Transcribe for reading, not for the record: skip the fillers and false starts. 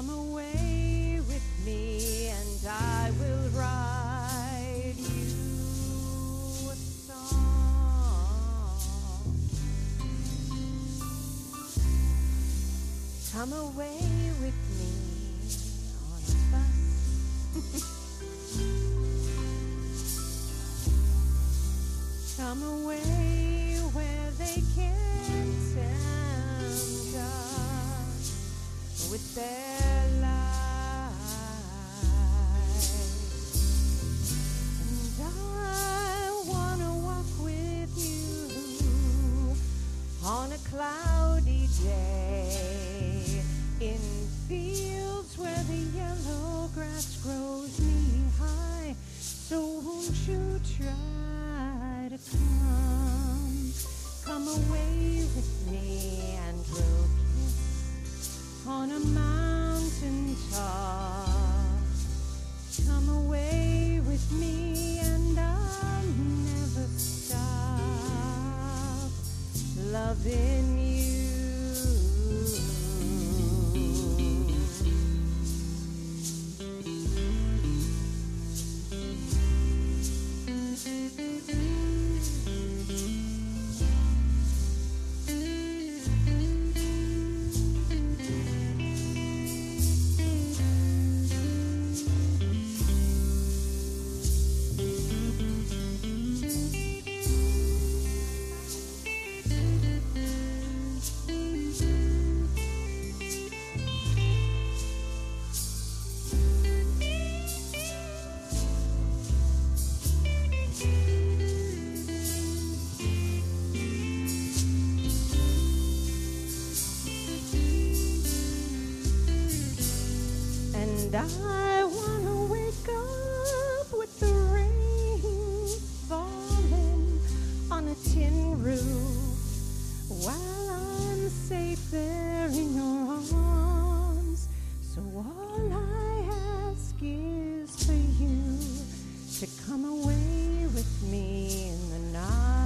Come away with me and I will write you a song. Come away with me on a bus. Come away where they can't tempt us with their lies. And I wanna walk with you on a cloudy day in fields where the yellow grass grows knee high. So won't you try to come away with me and we'll kiss on a mountain top. Come away with me and I'll never stop loving you. And I wanna wake up with the rain falling on a tin roof while I'm safe there in your arms. So all I ask is for you to come away with me in the night.